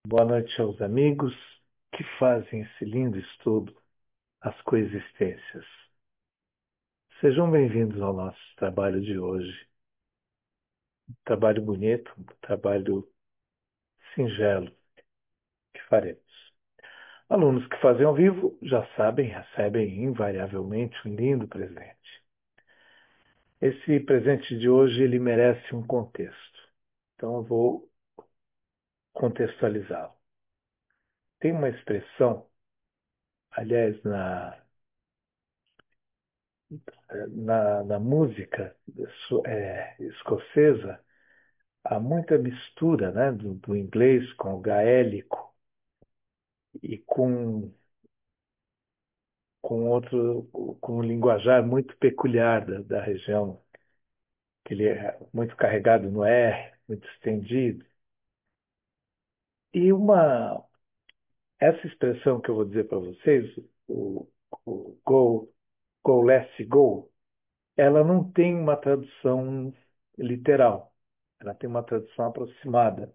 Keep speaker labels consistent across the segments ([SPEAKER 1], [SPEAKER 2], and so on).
[SPEAKER 1] Boa noite aos amigos que fazem esse lindo estudo, As Coexistências. Sejam bem-vindos ao nosso trabalho de hoje. Um trabalho bonito, um trabalho singelo que faremos. Alunos que fazem ao vivo já sabem, recebem invariavelmente um lindo presente. Esse presente de hoje ele merece um contexto. Então eu vou contextualizá-lo. Tem uma expressão, aliás, na música escocesa, há muita mistura, né, do inglês com o gaélico e com outro, com um linguajar muito peculiar da região, que ele é muito carregado no R, muito estendido. E essa expressão que eu vou dizer para vocês, o go, let's go, ela não tem uma tradução literal, ela tem uma tradução aproximada.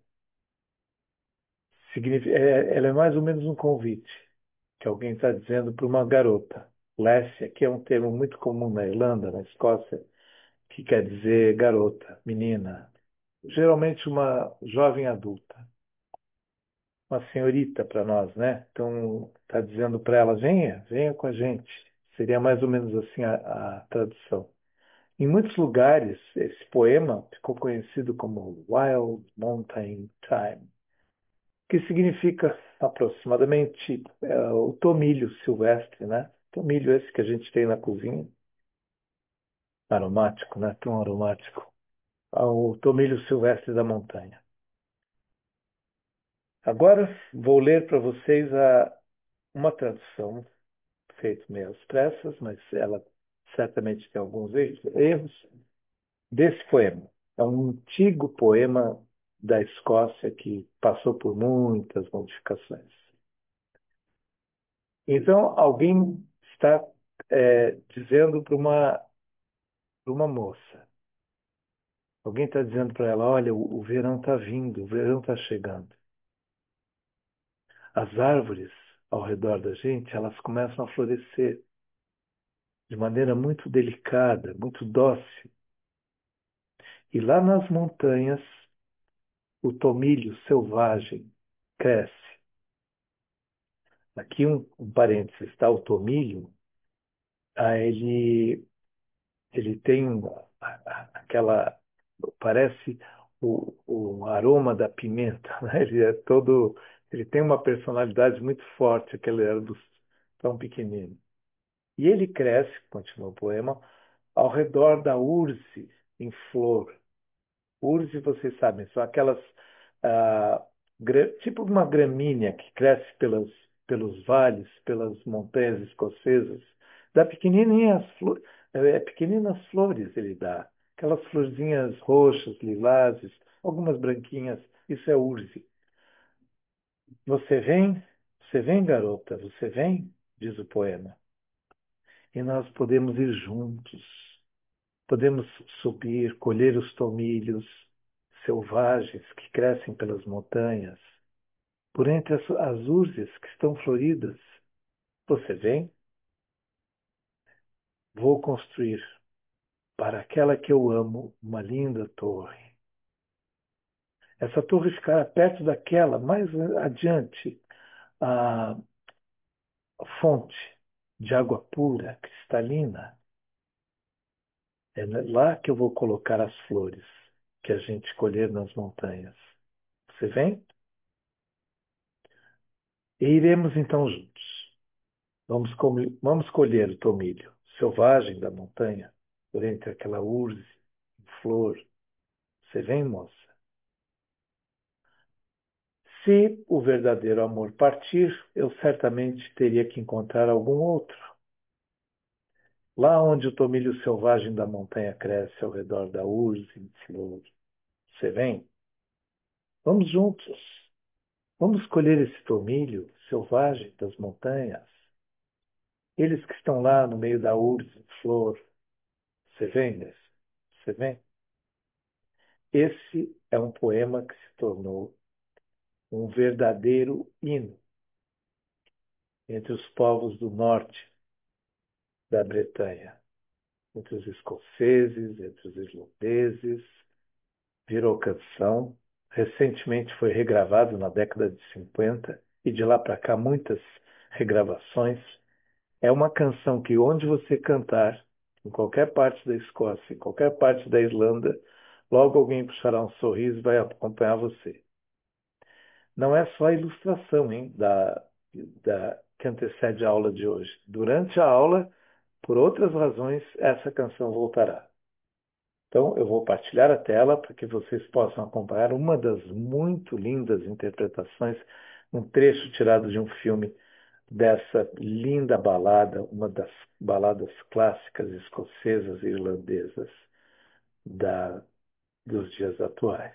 [SPEAKER 1] Ela é mais ou menos um convite que alguém está dizendo para uma garota. Lassie, que é um termo muito comum na Irlanda, na Escócia, que quer dizer garota, menina. Geralmente uma jovem adulta, uma senhorita para nós, né? Então está dizendo para ela: venha, venha com a gente. Seria mais ou menos assim a tradução. Em muitos lugares, esse poema ficou conhecido como Wild Mountain Time, que significa aproximadamente o tomilho silvestre, né? Tomilho esse que a gente tem na cozinha, aromático, né? Tão aromático. O tomilho silvestre da montanha. Agora vou ler para vocês uma tradução feita meio às pressas, mas ela certamente tem alguns erros desse poema. É um antigo poema da Escócia que passou por muitas modificações. Então, alguém está dizendo para uma moça, alguém está dizendo para ela: olha, o verão está vindo, o verão está chegando. As árvores ao redor da gente, elas começam a florescer de maneira muito delicada, muito dócil. E lá nas montanhas, o tomilho selvagem cresce. Aqui um parênteses, está o tomilho, ah, ele tem aquela, parece o aroma da pimenta, né? Ele tem uma personalidade muito forte, aquele arbusto tão pequenino. E ele cresce, continua o poema, ao redor da urze em flor. Urze, vocês sabem, são aquelas, tipo uma gramínea que cresce pelos vales, pelas montanhas escocesas, dá pequeninas flores ele dá, aquelas florzinhas roxas, lilazes, algumas branquinhas, isso é urze. Você vem? Você vem, garota, você vem? Diz o poema. E nós podemos ir juntos. Podemos subir, colher os tomilhos selvagens que crescem pelas montanhas, por entre as úrzeas que estão floridas. Você vem? Vou construir para aquela que eu amo uma linda torre. Essa torre ficará perto daquela, mais adiante, a fonte de água pura, cristalina. É lá que eu vou colocar as flores que a gente colher nas montanhas. Você vem? E iremos então juntos. Vamos colher o tomilho selvagem da montanha, por entre aquela urze em flor. Você vem, moça? Se o verdadeiro amor partir, eu certamente teria que encontrar algum outro. Lá onde o tomilho selvagem da montanha cresce ao redor da urze em flor. Você vem? Vamos juntos. Vamos colher esse tomilho selvagem das montanhas. Eles que estão lá no meio da urze em flor. Você vem, Ness? Você vem? Esse é um poema que se tornou um verdadeiro hino entre os povos do norte da Bretanha, entre os escoceses, entre os irlandeses, virou canção. Recentemente foi regravado na década de 50 e de lá para cá muitas regravações. É uma canção que onde você cantar, em qualquer parte da Escócia, em qualquer parte da Irlanda, logo alguém puxará um sorriso e vai acompanhar você. Não é só a ilustração, hein, que antecede a aula de hoje. Durante a aula, por outras razões, essa canção voltará. Então, eu vou partilhar a tela para que vocês possam acompanhar uma das muito lindas interpretações, um trecho tirado de um filme dessa linda balada, uma das baladas clássicas escocesas e irlandesas da, dos dias atuais.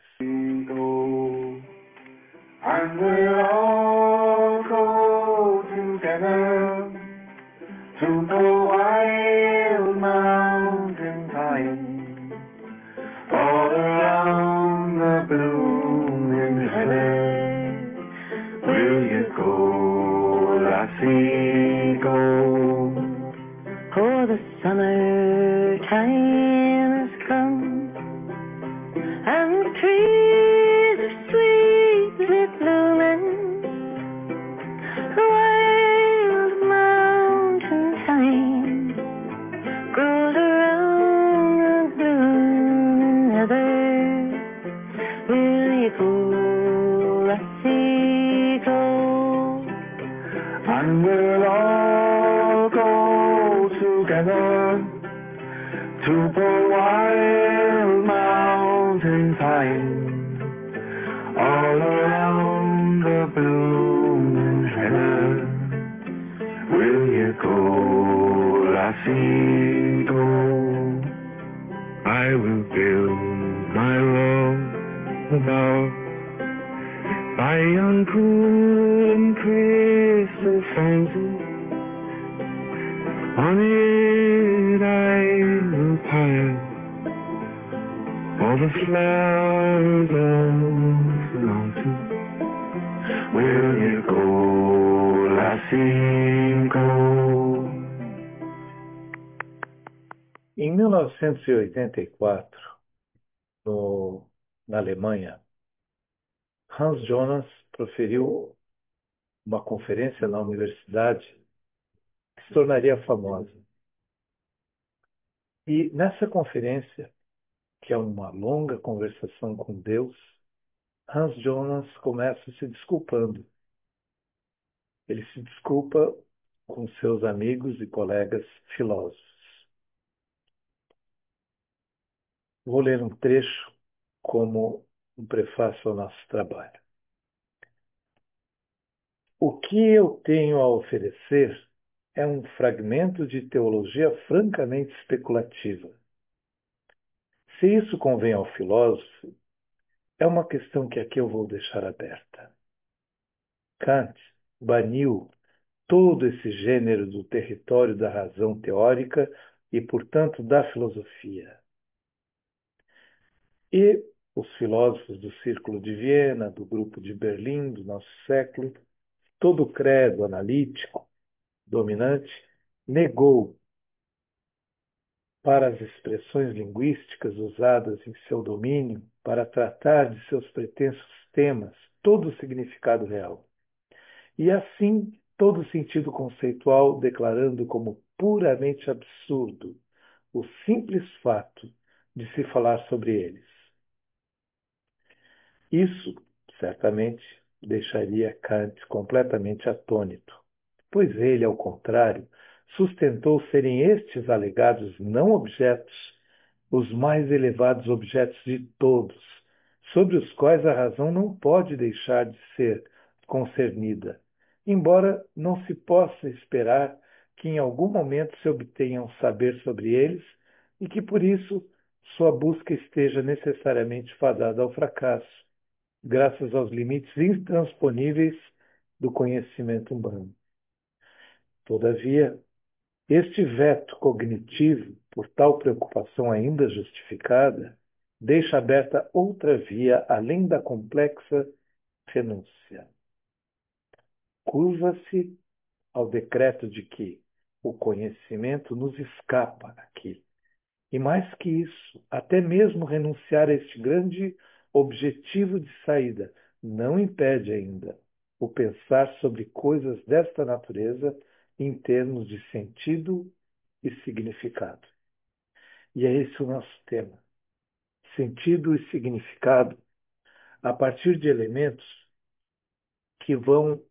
[SPEAKER 1] And we'll all go together to the wild mountain thyme, all around the blooming heather. Will you go, lassie, go? For the summer time has come, and the trees are sweetly blooming. The wild mountain thyme grows around the blooming heather. Will you go, lassie, go? And we'll all go together to the wild mountain thyme, all around the blooming heather. Will you go, lassie, go? I will build my roundabout by yon cool and crystal fountain. On it I will pile all the flowers of the mountain. Will you go, lassie, go? Em 1984, na Alemanha, Hans Jonas proferiu uma conferência na universidade que se tornaria famosa. E nessa conferência, que é uma longa conversação com Deus, Hans Jonas começa se desculpando. Ele se desculpa com seus amigos e colegas filósofos. Vou ler um trecho como um prefácio ao nosso trabalho. O que eu tenho a oferecer é um fragmento de teologia francamente especulativa. Se isso convém ao filósofo, é uma questão que aqui eu vou deixar aberta. Kant baniu todo esse gênero do território da razão teórica e, portanto, da filosofia. E os filósofos do Círculo de Viena, do Grupo de Berlim, do nosso século, todo o credo analítico dominante negou para as expressões linguísticas usadas em seu domínio para tratar de seus pretensos temas todo o significado real. E assim, todo o sentido conceitual, declarando como puramente absurdo o simples fato de se falar sobre eles. Isso, certamente, deixaria Kant completamente atônito, pois ele, ao contrário, sustentou serem estes alegados não objetos os mais elevados objetos de todos, sobre os quais a razão não pode deixar de ser concernida, embora não se possa esperar que em algum momento se obtenha um saber sobre eles e que, por isso, sua busca esteja necessariamente fadada ao fracasso, graças aos limites intransponíveis do conhecimento humano. Todavia, este veto cognitivo, por tal preocupação ainda justificada, deixa aberta outra via além da complexa renúncia. Curva-se ao decreto de que o conhecimento nos escapa aqui. E mais que isso, até mesmo renunciar a este grande objetivo de saída não impede ainda o pensar sobre coisas desta natureza em termos de sentido e significado. E é esse o nosso tema. Sentido e significado a partir de elementos que vão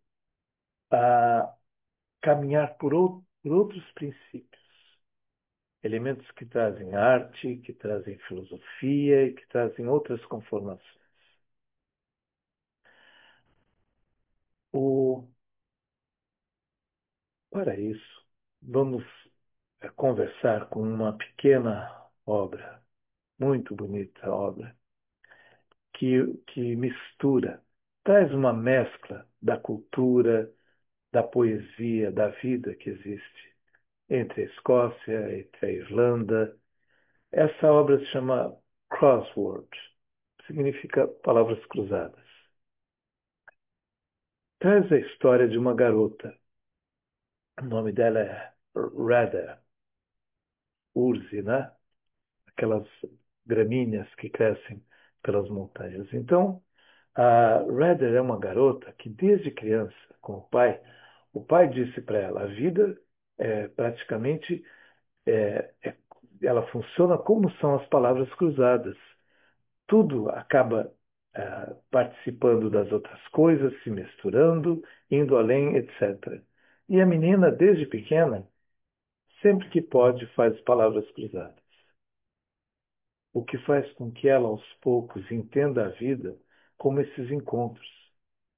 [SPEAKER 1] caminhar por outros princípios. Elementos que trazem arte, que trazem filosofia e que trazem outras conformações. O, para isso, vamos conversar com uma pequena obra, muito bonita obra, que mistura, traz uma mescla da cultura, da poesia, da vida que existe entre a Escócia, entre a Irlanda. Essa obra se chama Crossword, significa palavras cruzadas. Traz a história de uma garota. O nome dela é Radha, Urze, né? Aquelas gramíneas que crescem pelas montanhas. Então, a Radha é uma garota que desde criança, com o pai disse para ela, a vida é praticamente é, é- ela funciona como são as palavras cruzadas. Tudo acaba participando das outras coisas, se misturando, indo além, etc. E a menina, desde pequena, sempre que pode, faz palavras cruzadas. O que faz com que ela, aos poucos, entenda a vida como esses encontros.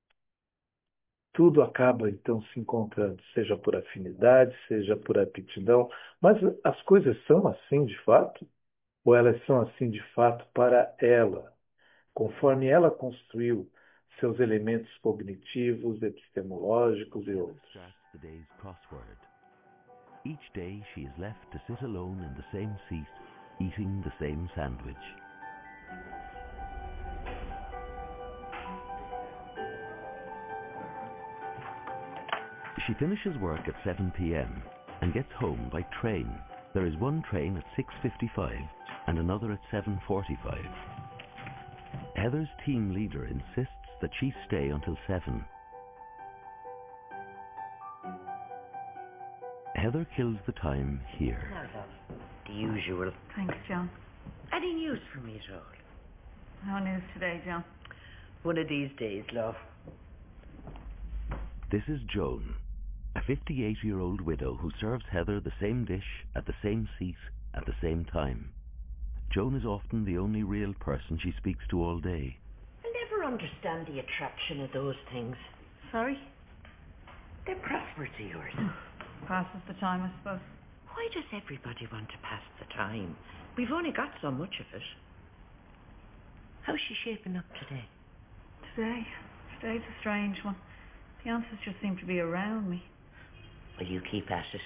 [SPEAKER 1] Tudo acaba, então, se encontrando, seja por afinidade, seja por aptidão, mas as coisas são assim de fato? Ou elas são assim de fato para ela? Conforme ela construiu seus elementos cognitivos, epistemológicos e
[SPEAKER 2] Heather
[SPEAKER 1] outros.
[SPEAKER 2] starts the day's crossword. Each day she is left to sit alone in the same seat, eating the same sandwich. She finishes work at 7 p.m. and gets home by train. There is one train at 6:55 and another at 7:45. Heather's team leader insists that she stay until 7. Heather kills the time here.
[SPEAKER 3] Now, love, the usual.
[SPEAKER 4] Thanks, John.
[SPEAKER 3] Any news for me at all?
[SPEAKER 4] No news today, John.
[SPEAKER 3] One of these days, love.
[SPEAKER 2] This is Joan, a 58-year-old widow who serves Heather the same dish at the same seat at the same time. Joan is often the only real person she speaks to all day.
[SPEAKER 3] I'll never understand the attraction of those things.
[SPEAKER 4] Sorry?
[SPEAKER 3] They're crosswords of yours.
[SPEAKER 4] Passes the time, I suppose.
[SPEAKER 3] Why does everybody want to pass the time? We've only got so much of it. How's she shaping up today?
[SPEAKER 4] Today's a strange one. The answers just seem to be around me.
[SPEAKER 3] Will you keep at it?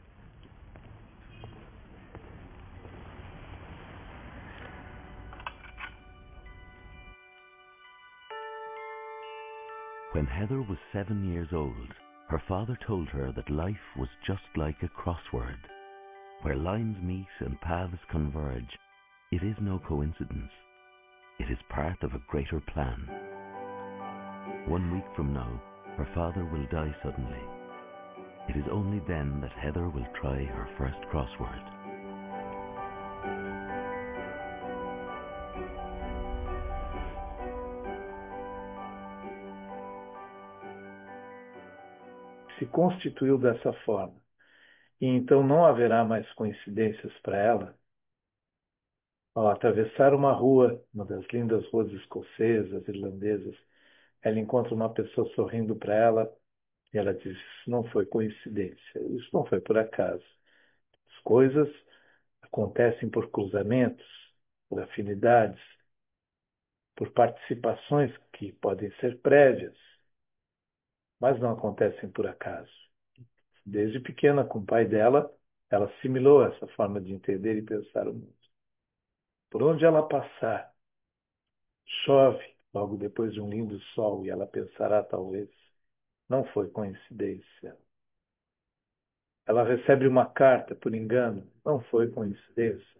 [SPEAKER 2] When Heather was 7 years old, her father told her that life was just like a crossword. Where lines meet and paths converge, it is no coincidence. It is part of a greater plan. 1 week from now, her father will die suddenly. It is only then that Heather will try her first crossword.
[SPEAKER 1] Se constituiu dessa forma, e então não haverá mais coincidências para ela. Ao atravessar uma rua, uma das lindas ruas escocesas, irlandesas, ela encontra uma pessoa sorrindo para ela e ela diz: Isso não foi coincidência, isso não foi por acaso. As coisas acontecem por cruzamentos, por afinidades, por participações que podem ser prévias, mas não acontecem por acaso. Desde pequena, com o pai dela, ela assimilou essa forma de entender e pensar o mundo. Por onde ela passar, chove, logo depois de um lindo sol, e ela pensará, talvez, não foi coincidência. Ela recebe uma carta por engano, não foi coincidência.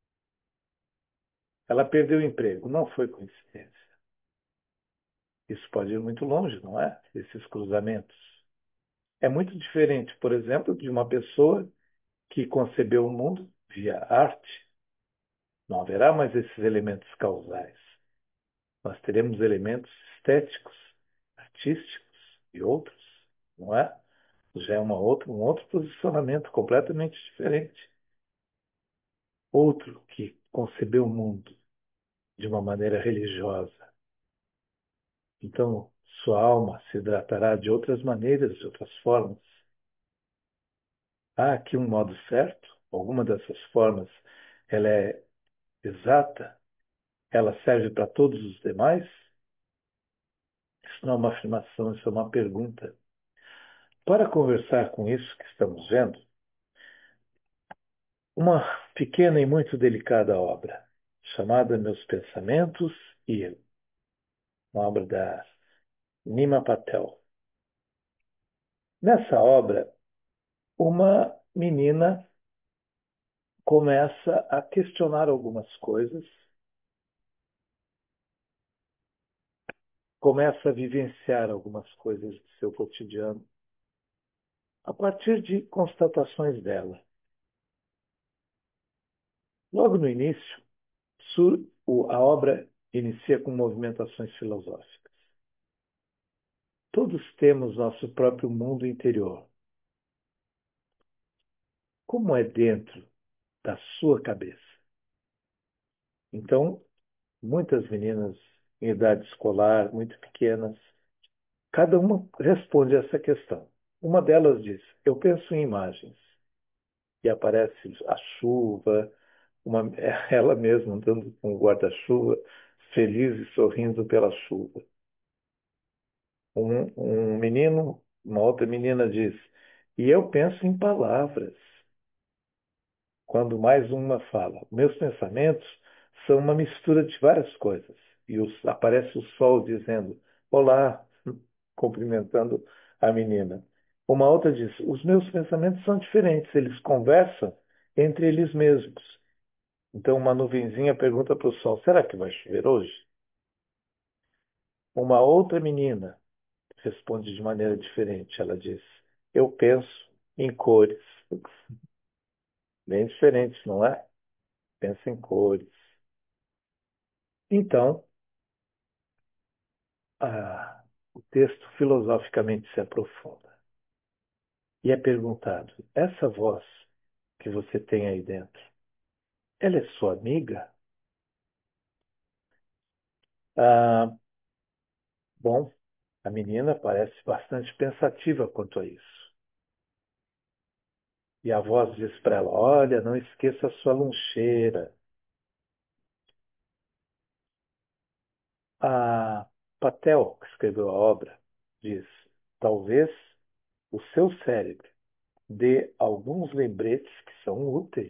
[SPEAKER 1] Ela perdeu o emprego, não foi coincidência. Isso pode ir muito longe, não é? Esses cruzamentos. É muito diferente, por exemplo, de uma pessoa que concebeu o mundo via arte. Não haverá mais esses elementos causais. Nós teremos elementos estéticos, artísticos e outros, não é? Já é um outro posicionamento completamente diferente. Outro que concebeu o mundo de uma maneira religiosa. Então, sua alma se hidratará de outras maneiras, de outras formas. Há aqui um modo certo? Alguma dessas formas ela é exata? Ela serve para todos os demais? Isso não é uma afirmação, isso é uma pergunta. Para conversar com isso que estamos vendo, uma pequena e muito delicada obra, chamada Meus Pensamentos e Eu, uma obra da Nima Patel. Nessa obra, uma menina começa a questionar algumas coisas, começa a vivenciar algumas coisas do seu cotidiano a partir de constatações dela. Logo no início, a obra inicia com movimentações filosóficas. Todos temos nosso próprio mundo interior. Como é dentro da sua cabeça? Então, muitas meninas em idade escolar, muito pequenas, cada uma responde a essa questão. Uma delas diz: eu penso em imagens. E aparece a chuva, ela mesma andando com o guarda-chuva, feliz e sorrindo pela chuva. Um menino, uma outra menina diz: e eu penso em palavras. Quando mais uma fala, meus pensamentos são uma mistura de várias coisas. E aparece o sol dizendo: olá, cumprimentando a menina. Uma outra diz: os meus pensamentos são diferentes, eles conversam entre eles mesmos. Então uma nuvenzinha pergunta para o sol: será que vai chover hoje? Uma outra menina responde de maneira diferente. Ela diz: eu penso em cores. Bem diferente, não é? Pensa em cores. Então, o texto filosoficamente se aprofunda. E é perguntado: essa voz que você tem aí dentro, ela é sua amiga? Ah, bom, a menina parece bastante pensativa quanto a isso. E a voz diz para ela: olha, não esqueça a sua lancheira. A Patel, que escreveu a obra, diz: talvez o seu cérebro dê alguns lembretes que são úteis.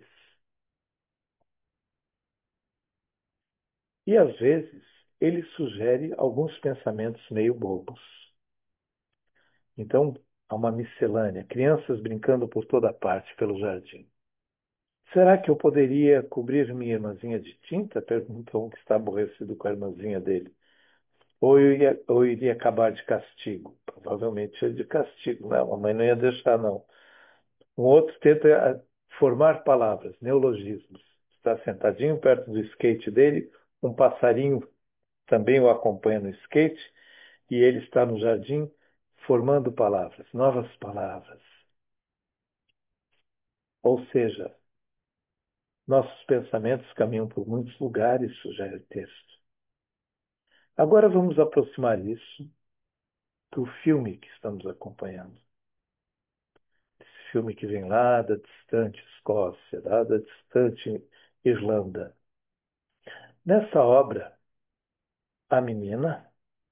[SPEAKER 1] E às vezes ele sugere alguns pensamentos meio bobos. Então, há uma miscelânea, crianças brincando por toda parte pelo jardim. Será que eu poderia cobrir minha irmãzinha de tinta? Perguntou um que está aborrecido com a irmãzinha dele. Ou iria acabar de castigo? Provavelmente é de castigo, né? A mãe não ia deixar, não. Um outro tenta formar palavras, neologismos. Está sentadinho perto do skate dele, um passarinho também o acompanha no skate, e ele está no jardim formando palavras, novas palavras. Ou seja, nossos pensamentos caminham por muitos lugares, sugere o texto. Agora vamos aproximar isso do filme que estamos acompanhando. Esse filme que vem lá da distante Escócia, lá da distante Irlanda. Nessa obra, a menina,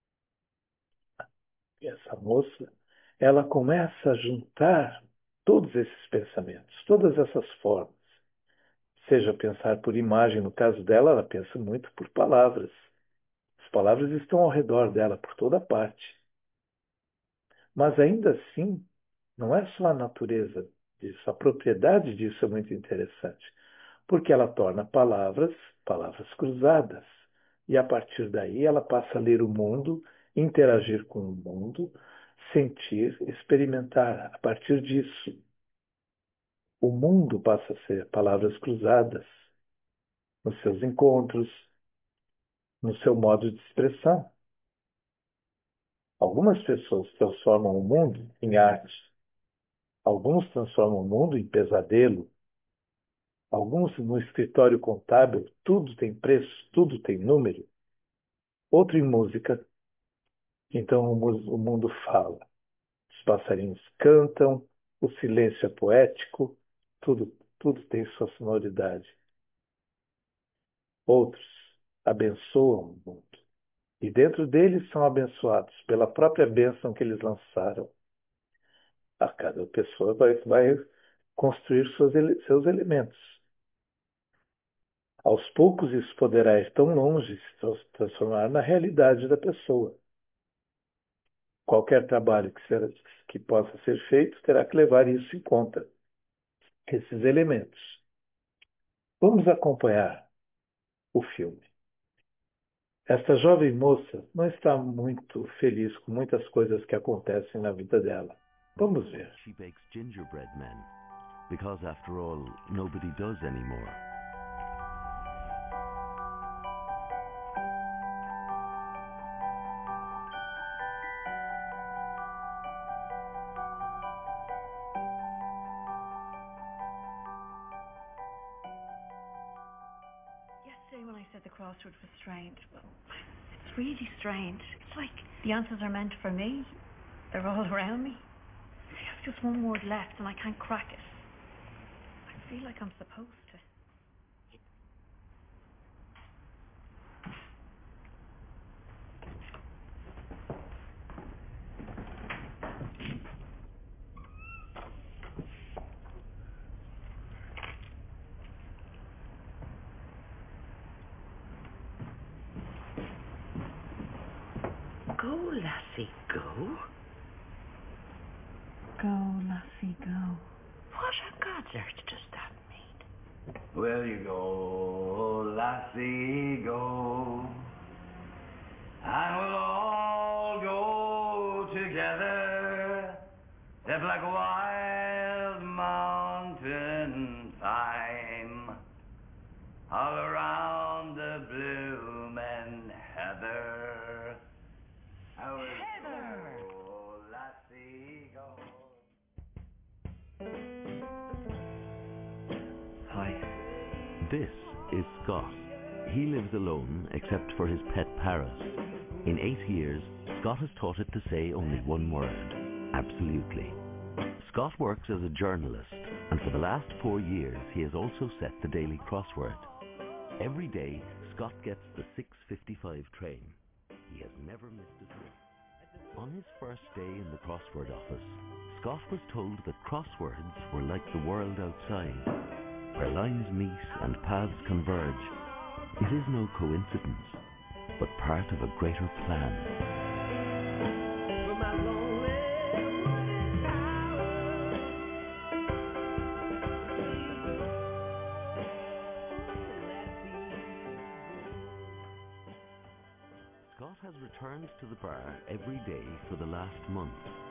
[SPEAKER 1] essa moça, ela começa a juntar todos esses pensamentos, todas essas formas. Seja pensar por imagem, no caso dela, ela pensa muito por palavras. palavras estão ao redor dela, por toda parte. Mas ainda assim, não é só a natureza disso, a propriedade disso é muito interessante, porque ela torna palavras cruzadas. E a partir daí ela passa a ler o mundo, interagir com o mundo, sentir, experimentar. A partir disso, o mundo passa a ser palavras cruzadas nos seus encontros, no seu modo de expressão. Algumas pessoas transformam o mundo em arte, alguns transformam o mundo em pesadelo, alguns no escritório contábil, tudo tem preço, tudo tem número, outro em música, então o mundo fala. Os passarinhos cantam, o silêncio é poético, tudo tem sua sonoridade. Outros abençoam o mundo. E dentro deles são abençoados pela própria bênção que eles lançaram. A cada pessoa vai construir seus elementos. Aos poucos isso poderá ir tão longe, se transformar na realidade da pessoa. Qualquer trabalho que possa ser feito terá que levar isso em conta, esses elementos. Vamos acompanhar o filme. Esta jovem moça não está muito feliz com muitas coisas que acontecem na vida dela. Vamos ver.
[SPEAKER 2] She bakes gingerbread men, because after all, nobody does anymore.
[SPEAKER 4] Yesterday when I said the crossword was strange, well, it's really strange. It's like the answers are meant for me. They're all around me. I have just one word left and I can't crack it. I feel like I'm supposed to.
[SPEAKER 3] Go, lassie, go.
[SPEAKER 4] Go, lassie, go.
[SPEAKER 3] What on God's earth does that mean?
[SPEAKER 5] Well, you go, lassie, go, and we'll all go together, step like a wild mountain thyme, all around the blooming heather. Heather! Go, lassie, go.
[SPEAKER 2] Hi. This is Scott. He lives alone except for his pet parrot. In 8 years, Scott has taught it to say only one word: absolutely. Scott works as a journalist, and for the last 4 years he has also set the daily crossword. Every day, Scott gets the 6:55 train. He has never missed a trip. On his first day in the crossword office, Scott was told that crosswords were like the world outside, where lines meet and paths converge. It is no coincidence, but part of a greater plan. Scott has returned to the bar every day for the last month.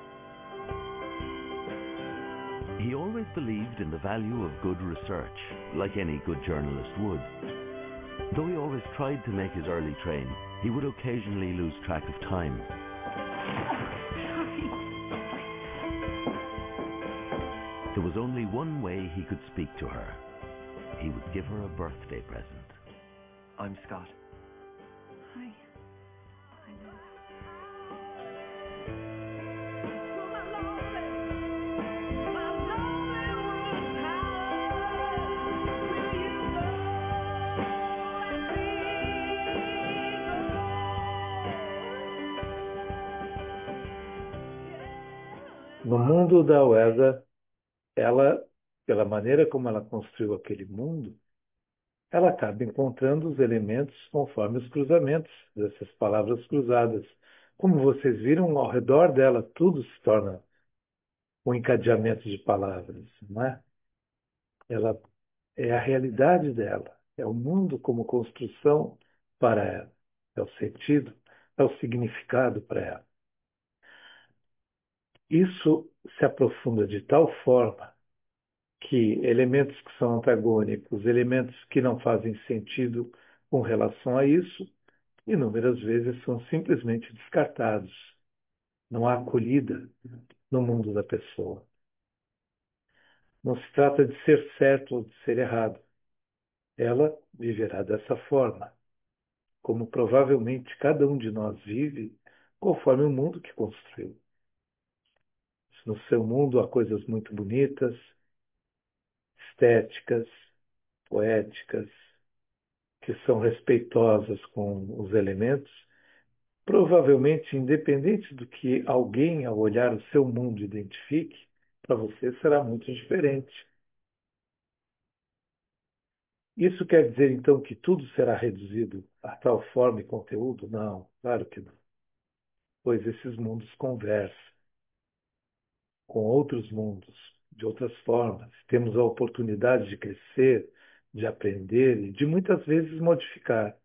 [SPEAKER 2] He always believed in the value of good research, like any good journalist would. Though he always tried to make his early train, he would occasionally lose track of time. There was only one way he could speak to her. He would give her a birthday present.
[SPEAKER 5] I'm Scott.
[SPEAKER 4] Hi. I know.
[SPEAKER 1] No mundo da Welda, ela, pela maneira como ela construiu aquele mundo, ela acaba encontrando os elementos conforme os cruzamentos dessas palavras cruzadas. Como vocês viram, ao redor dela tudo se torna um encadeamento de palavras, não é? Ela é a realidade dela, é o mundo como construção para ela, é o sentido, é o significado para ela. Isso se aprofunda de tal forma que elementos que são antagônicos, elementos que não fazem sentido com relação a isso, inúmeras vezes são simplesmente descartados. Não há acolhida no mundo da pessoa. Não se trata de ser certo ou de ser errado. Ela viverá dessa forma, como provavelmente cada um de nós vive, conforme o mundo que construiu. Se no seu mundo há coisas muito bonitas, estéticas, poéticas, que são respeitosas com os elementos, provavelmente, independente do que alguém, ao olhar o seu mundo, identifique, para você será muito diferente. Isso quer dizer, então, que tudo será reduzido a tal forma e conteúdo? Não, claro que não. Pois esses mundos conversam com outros mundos, de outras formas. Temos a oportunidade de crescer, de aprender e de muitas vezes modificar.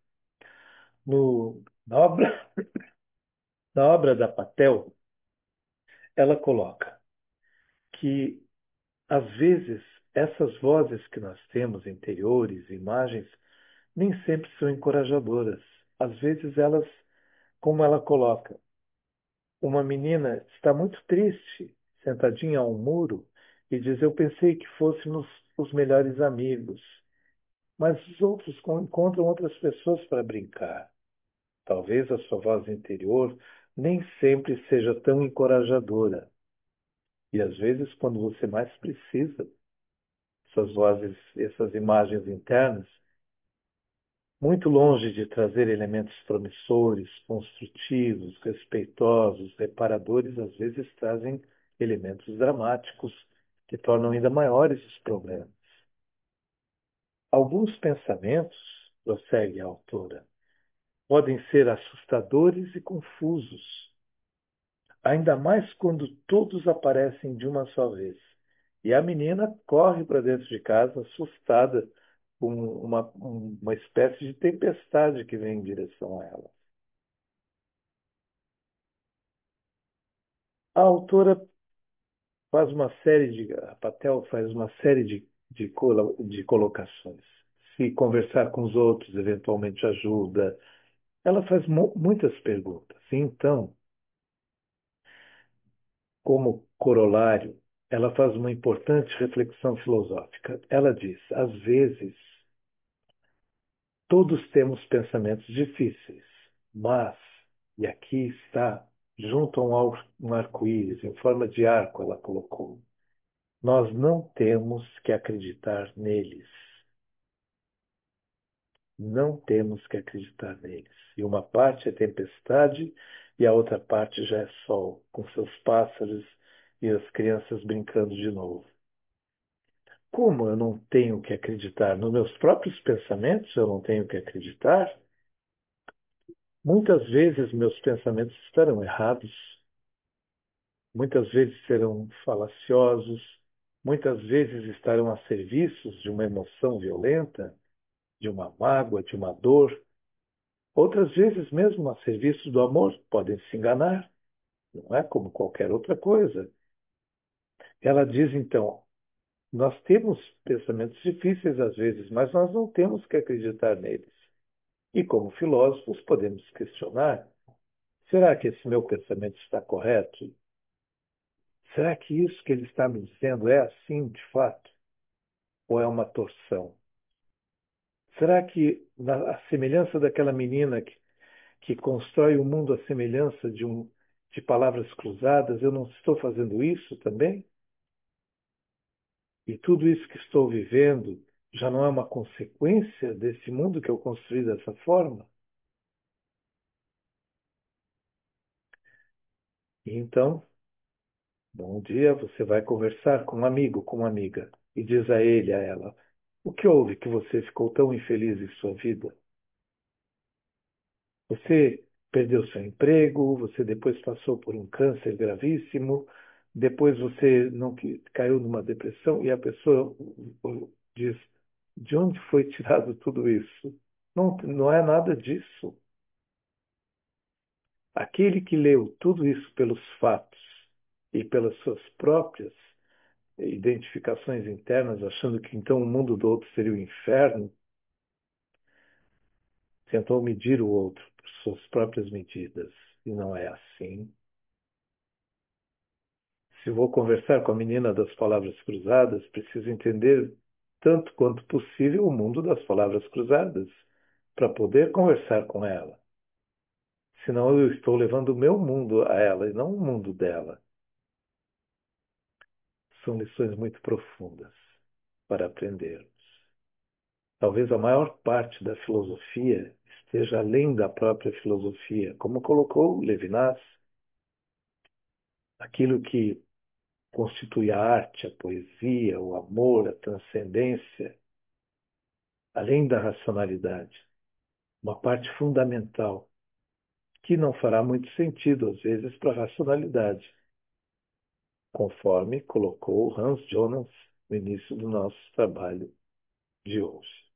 [SPEAKER 1] Na obra da Patel, ela coloca que, às vezes, essas vozes que nós temos, interiores, imagens, nem sempre são encorajadoras. Às vezes elas, como ela coloca, uma menina está muito triste, sentadinha a um muro, e diz: Eu pensei que fôssemos os melhores amigos, mas os outros encontram outras pessoas para brincar. Talvez a sua voz interior nem sempre seja tão encorajadora. E às vezes, quando você mais precisa, essas vozes, essas imagens internas, muito longe de trazer elementos promissores, construtivos, respeitosos, reparadores, às vezes trazem elementos dramáticos que tornam ainda maiores os problemas. Alguns pensamentos, prossegue a autora, podem ser assustadores e confusos, ainda mais quando todos aparecem de uma só vez. E a menina corre para dentro de casa, assustada, com uma espécie de tempestade que vem em direção a ela. A autora faz uma série de, a Patel faz uma série de colocações. Se conversar com os outros eventualmente ajuda. Ela faz muitas perguntas. Então, como corolário, ela faz uma importante reflexão filosófica. Ela diz: às vezes, todos temos pensamentos difíceis, mas, e aqui está, junto a um arco-íris, em forma de arco, ela colocou, nós não temos que acreditar neles. Não temos que acreditar neles. E uma parte é tempestade e a outra parte já é sol, com seus pássaros e as crianças brincando de novo. Como eu não tenho que acreditar nos meus próprios pensamentos, eu não tenho que acreditar? Muitas vezes meus pensamentos estarão errados, muitas vezes serão falaciosos, muitas vezes estarão a serviço de uma emoção violenta, de uma mágoa, de uma dor. Outras vezes, mesmo a serviço do amor, podem se enganar, não é como qualquer outra coisa. Ela diz então: nós temos pensamentos difíceis às vezes, mas nós não temos que acreditar neles. E como filósofos, podemos questionar: será que esse meu pensamento está correto? Será que isso que ele está me dizendo é assim de fato? Ou é uma torção? Será que, a semelhança daquela menina que constrói o mundo à semelhança de palavras cruzadas, eu não estou fazendo isso também? E tudo isso que estou vivendo já não é uma consequência desse mundo que eu construí dessa forma? E então, bom dia, você vai conversar com um amigo, com uma amiga, e diz a ele, a ela: O que houve que você ficou tão infeliz em sua vida? Você perdeu seu emprego, você depois passou por um câncer gravíssimo, depois você não caiu numa depressão e a pessoa diz: de onde foi tirado tudo isso? Não, não é nada disso. Aquele que leu tudo isso pelos fatos e pelas suas próprias identificações internas, achando que então o mundo do outro seria o inferno, tentou medir o outro por suas próprias medidas. E não é assim. Se vou conversar com a menina das palavras cruzadas, preciso entender tanto quanto possível o mundo das palavras cruzadas para poder conversar com ela. Senão eu estou levando o meu mundo a ela e não o mundo dela. São lições muito profundas para aprendermos. Talvez a maior parte da filosofia esteja além da própria filosofia, como colocou Levinas. Aquilo que constitui a arte, a poesia, o amor, a transcendência, além da racionalidade. Uma parte fundamental, que não fará muito sentido, às vezes, para a racionalidade, conforme colocou Hans Jonas no início do nosso trabalho de hoje.